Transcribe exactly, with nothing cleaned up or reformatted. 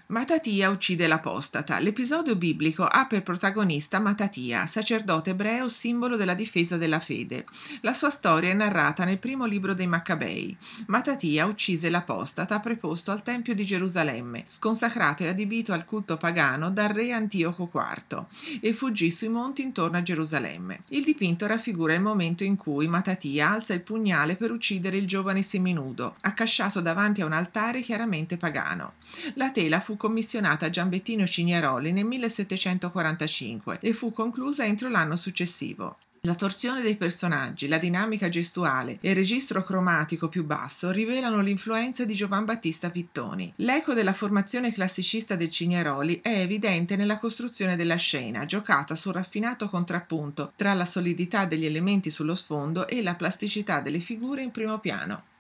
Matatia uccide l'apostata. L'episodio biblico ha per protagonista Matatia, sacerdote ebreo simbolo della difesa della fede. La sua storia è narrata nel primo libro dei Maccabei. Matatia uccise l'apostata preposto al Tempio di Gerusalemme, sconsacrato e adibito al culto pagano dal re Antioco quarto, e fuggì sui monti intorno a Gerusalemme. Il dipinto raffigura il momento in cui Matatia alza il pugnale per uccidere il giovane seminudo, accasciato davanti a un altare chiaramente pagano. La tela fu commissionata a Giambettino Cignaroli nel millesettecentoquarantacinque e fu conclusa entro l'anno successivo. La torsione dei personaggi, la dinamica gestuale e il registro cromatico più basso rivelano l'influenza di Giovan Battista Pittoni. L'eco della formazione classicista del Cignaroli è evidente nella costruzione della scena, giocata sul raffinato contrappunto tra la solidità degli elementi sullo sfondo e la plasticità delle figure in primo piano.